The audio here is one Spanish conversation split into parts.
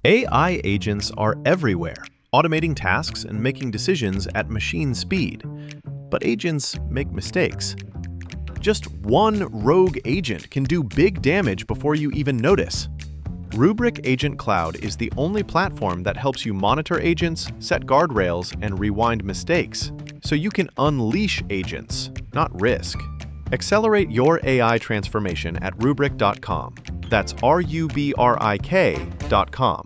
AI agents are everywhere, automating tasks and making decisions at machine speed. But agents make mistakes. Just one rogue agent can do big damage before you even notice. Rubrik Agent Cloud is the only platform that helps you monitor agents, set guardrails, and rewind mistakes, so you can unleash agents, not risk. Accelerate your AI transformation at Rubrik.com. That's RUBRIK.com.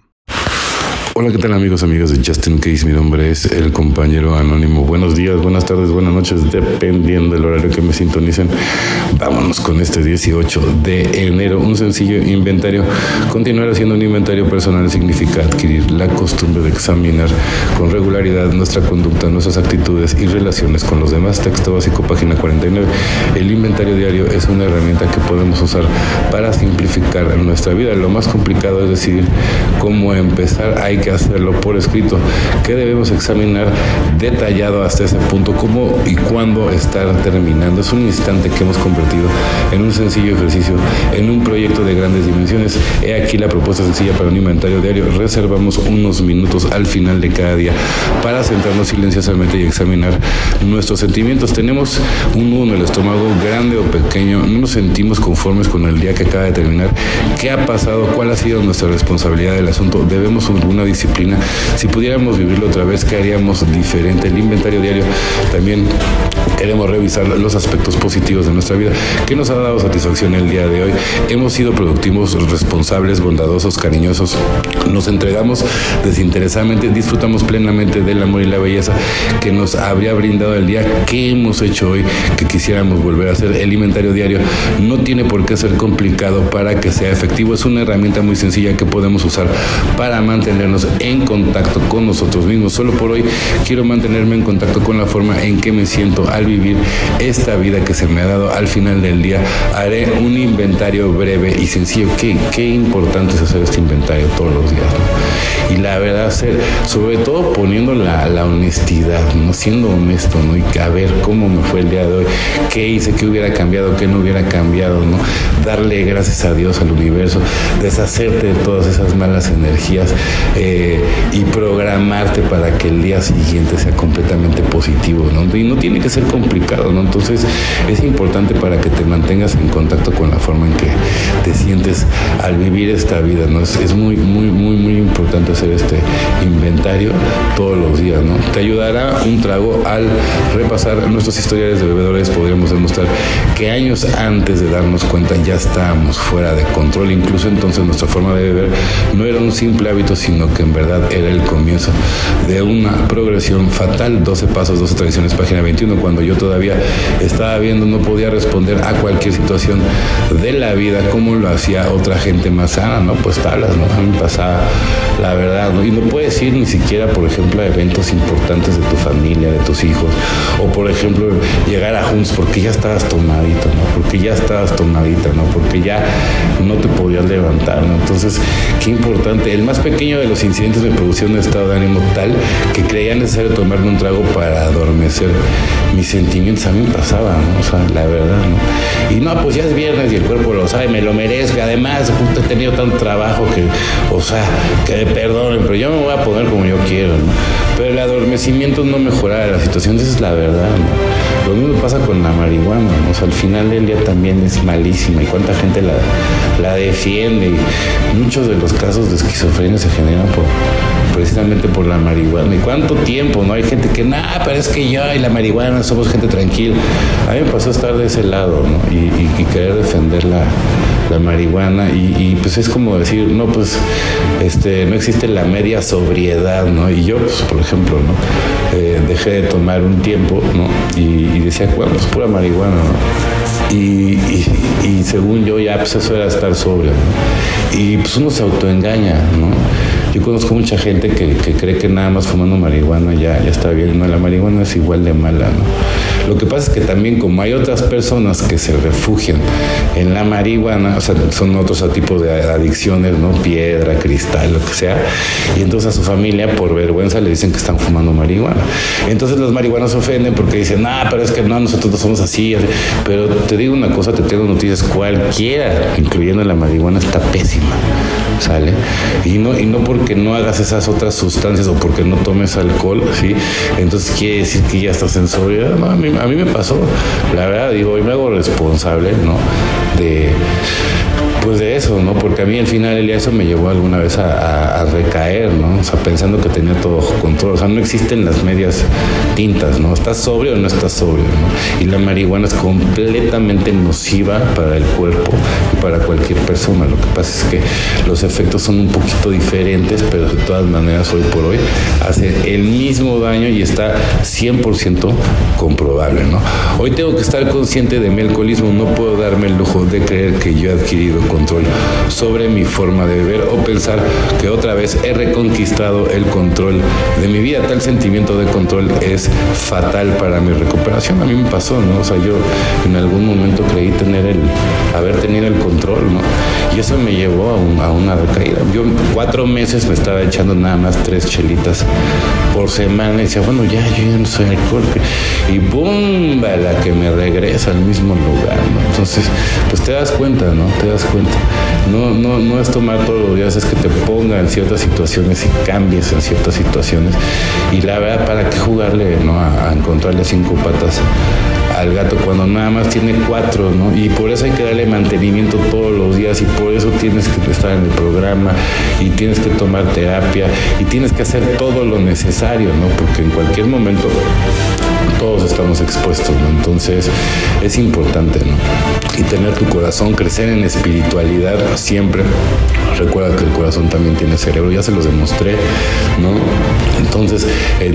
Hola, ¿qué tal amigos, amigas de Just In Case? Mi nombre es el compañero anónimo. Buenos días, buenas tardes, buenas noches, dependiendo del horario que me sintonicen. Vámonos con este 18 de enero. Un sencillo inventario. Continuar haciendo un inventario personal significa adquirir la costumbre de examinar con regularidad nuestra conducta, nuestras actitudes y relaciones con los demás. Texto básico, página 49. El inventario diario es una herramienta que podemos usar para simplificar nuestra vida. Lo más complicado es decidir cómo empezar. Hay que hacerlo por escrito, que debemos examinar detallado hasta ese punto, cómo y cuándo estar terminando. Es un instante que hemos convertido en un sencillo ejercicio, en un proyecto de grandes dimensiones. He aquí la propuesta sencilla para un inventario diario. Reservamos unos minutos al final de cada día para sentarnos silenciosamente y examinar nuestros sentimientos. Tenemos un nudo en el estómago, grande o pequeño. No nos sentimos conformes con el día que acaba de terminar. ¿Qué ha pasado? ¿Cuál ha sido nuestra responsabilidad del asunto? ¿Debemos alguna disciplina? Si pudiéramos vivirlo otra vez, ¿qué haríamos diferente? El inventario diario. También queremos revisar los aspectos positivos de nuestra vida. ¿Qué nos ha dado satisfacción el día de hoy? Hemos sido productivos, responsables, bondadosos, cariñosos. Nos entregamos desinteresadamente, disfrutamos plenamente del amor y la belleza que nos habría brindado el día. ¿Qué hemos hecho hoy que quisiéramos volver a hacer? El inventario diario no tiene por qué ser complicado para que sea efectivo. Es una herramienta muy sencilla que podemos usar para mantenernos en contacto con nosotros mismos. Solo por hoy quiero mantenerme en contacto con la forma en que me siento al vivir esta vida que se me ha dado. Al final del día haré un inventario breve y sencillo. Qué importante es hacer este inventario todos los días, ¿no? Y la verdad, sobre todo poniendo la honestidad, ¿no? Siendo honesto, ¿no? Y a ver cómo me fue el día de hoy, qué hice, qué hubiera cambiado, qué no hubiera cambiado, ¿no? Darle gracias a Dios, al universo, deshacerte de todas esas malas energías y programarte para que el día siguiente sea completamente positivo, ¿no? Y no tiene que ser complicado, ¿no? Entonces es importante para que te mantengas en contacto con la forma en que te sientes al vivir esta vida, ¿no? Es muy importante hacer este inventario todos los días, ¿no? Te ayudará un trago. Al repasar nuestros historiales de bebedores podremos demostrar que años antes de darnos cuenta ya estábamos fuera de control. Incluso entonces nuestra forma de beber no era un simple hábito, sino que en verdad era el comienzo de una progresión fatal. 12 pasos, 12 tradiciones, página 21. Cuando yo todavía estaba viendo, no podía responder a cualquier situación de la vida como lo hacía otra gente más sana, ¿no? Pues tablas, ¿no? A mí me pasaba, la verdad, ¿no? Y no puedes ir ni siquiera, por ejemplo, a eventos importantes de tu familia, de tus hijos, o por ejemplo, llegar a Junts porque ya estabas tomadito, ¿no? Porque ya estabas tomadita, ¿no? Porque ya no te podías levantar, ¿no? Entonces, qué importante. El más pequeño de los incidentes me producía un estado de ánimo tal que creía necesario tomarme un trago para adormecer mis sentimientos. A mí me pasaba, ¿no? O sea, la verdad, ¿no? Y no, pues ya es viernes y el cuerpo lo sabe, me lo merezco. Además, he tenido tanto trabajo que, o sea, que perdonen, pero yo me voy a poner como yo quiero, ¿no? Pero el adormecimiento no mejora la situación, esa es la verdad, ¿no? Lo mismo pasa con la marihuana, ¿no? O sea, al final del día también es malísima y cuánta gente la defiende. Y muchos de los casos de esquizofrenia se generan precisamente por la marihuana. ¿Y cuánto tiempo? ¿No? Hay gente que, pero es que yo y la marihuana somos gente tranquila. A mí me pasó estar de ese lado, ¿no? Y querer defender la marihuana y pues es como decir, no, pues no existe la media sobriedad, ¿no? Y yo, pues, por ejemplo, ¿no? Dejé de tomar un tiempo, ¿no? Y decía, bueno, pues pura marihuana, ¿no? Y según yo ya, pues eso era estar sobrio, ¿no? Y pues uno se autoengaña, ¿no? Yo conozco mucha gente que cree que nada más fumando marihuana ya está bien, ¿no? La marihuana es igual de mala, ¿no? Lo que pasa es que también como hay otras personas que se refugian en la marihuana, o sea, son otros tipos de adicciones, ¿no? Piedra, cristal, lo que sea, y entonces a su familia por vergüenza le dicen que están fumando marihuana. Entonces los marihuanos se ofenden porque dicen, pero es que no, nosotros no somos así. Pero te digo una cosa, te tengo noticias, cualquiera, incluyendo la marihuana, está pésima. ¿sale? Y no porque no hagas esas otras sustancias o porque no tomes alcohol, ¿sí? Entonces quiere decir que ya estás en sobriedad. No, a mí me pasó, la verdad, digo, y me hago responsable, ¿no? Pues de eso, ¿no? Porque a mí al final el día eso me llevó alguna vez a recaer, ¿no? O sea, pensando que tenía todo bajo control. O sea, no existen las medias tintas, ¿no? ¿Estás sobrio o no estás sobrio, no? Y la marihuana es completamente nociva para el cuerpo y para cualquier persona. Lo que pasa es que los efectos son un poquito diferentes, pero de todas maneras hoy por hoy hace el mismo daño y está 100% comprobable, ¿no? Hoy tengo que estar consciente de mi alcoholismo. No puedo darme el lujo de creer que yo he adquirido control sobre mi forma de beber o pensar que otra vez he reconquistado el control de mi vida. Tal sentimiento de control es fatal para mi recuperación. A mí me pasó, ¿no? O sea, yo en algún momento creí haber tenido el control, ¿no? Y eso me llevó a una recaída. Yo 4 meses me estaba echando nada más 3 chelitas por semana y decía, bueno, yo ya no soy alcohólico. Y ¡pum! La que me regresa al mismo lugar, ¿no? Entonces, pues te das cuenta, ¿no? Te das cuenta. No es tomar todos los días, es que te ponga en ciertas situaciones y cambies en ciertas situaciones. Y la verdad, ¿para qué jugarle, ¿no? A encontrarle 5 patas al gato cuando nada más tiene 4, ¿no? Y por eso hay que darle mantenimiento todos los días y por eso tienes que estar en el programa y tienes que tomar terapia y tienes que hacer todo lo necesario, ¿no? Porque en cualquier momento todos estamos expuestos, ¿no? Entonces es importante, ¿no? Y tener tu corazón, crecer en espiritualidad siempre. Recuerda que el corazón también tiene cerebro, ya se los demostré, ¿no? Entonces,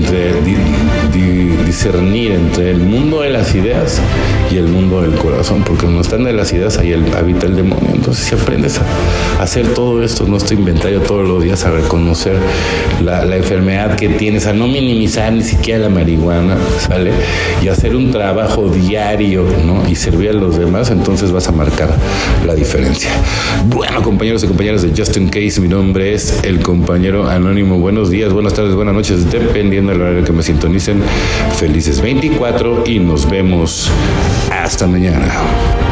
discernir entre el mundo de las ideas y el mundo del corazón, porque cuando están de las ideas ahí habita el demonio. Entonces, si aprendes a hacer todo esto, nuestro inventario todos los días, a reconocer la enfermedad que tienes, a no minimizar ni siquiera la marihuana, ¿sale? Y hacer un trabajo diario, ¿no? Y servir a los demás, entonces vas a marcar la diferencia. Bueno, compañeros y compañeras de Just In Case, mi nombre es el compañero anónimo. Buenos días, buenas tardes, buenas noches, dependiendo del horario que me sintonicen. Felices 24 y nos vemos hasta mañana.